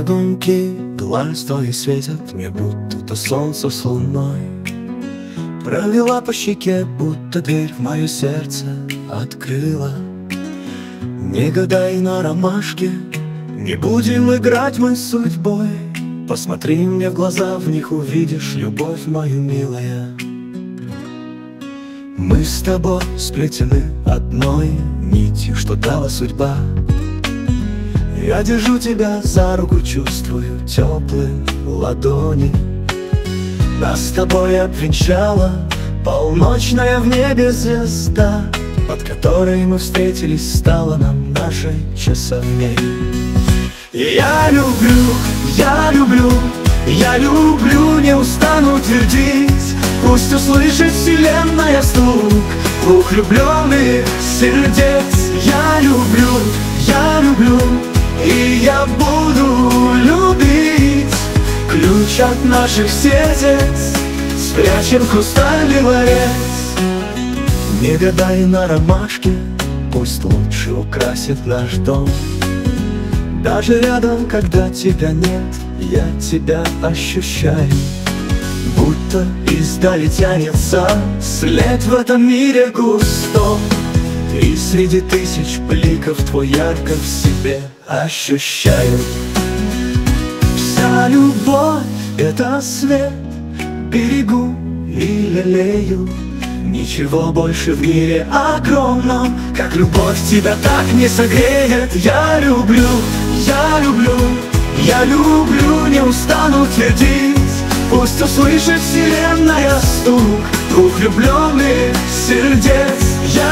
ладоньки глаз твои светят мне, будто то солнце с луной. Провела по щеке, будто дверь в мое сердце открыла. Не гадай на ромашке, не будем играть мы с судьбой. Посмотри мне в глаза, в них увидишь любовь мою, милая. Мы с тобой сплетены одной нитью, что дала судьба. Я держу тебя за руку, чувствую теплые ладони. Нас с тобой обвенчала полночная в небе звезда, под которой мы встретились, стала нам нашей часовней. И я люблю, я люблю, я люблю, не устану твердить. Пусть услышит вселенная стук двух влюбленных сердец. Я люблю, и я буду любить. Ключ от наших сердец спрячем в хрустальный ларец. Не гадай на ромашке, пусть лучше украсит наш дом. Даже рядом, когда тебя нет, я тебя ощущаю. Будто издали тянется след в этом мире густом. И среди тысяч бликов твой ярко в себе ощущаю. Вся любовь — это свет, берегу и лелею. Ничего больше в мире огромном, как любовь, тебя так не согреет. Я люблю, я люблю, я люблю, не устану твердить. Пусть услышит вселенная стук двух влюбленных сердец.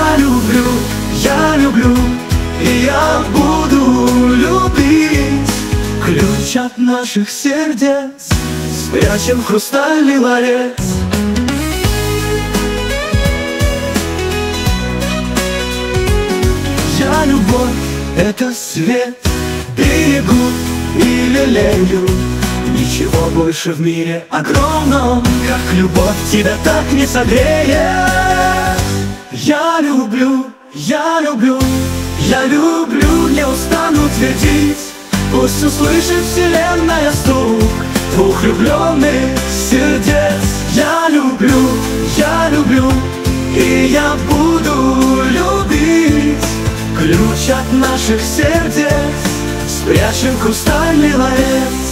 Я люблю, и я буду любить. Ключ от наших сердец спрячем в хрустальный ларец. Я любовь — это свет, берегу и лелею. Ничего больше в мире огромном, как любовь, тебя так не согреет. Я люблю, я люблю, я люблю, не устану твердить. Пусть услышит вселенная стук двух влюбленных сердец. Я люблю, и я буду любить. Ключ от наших сердец спрячем в хрустальный ларец.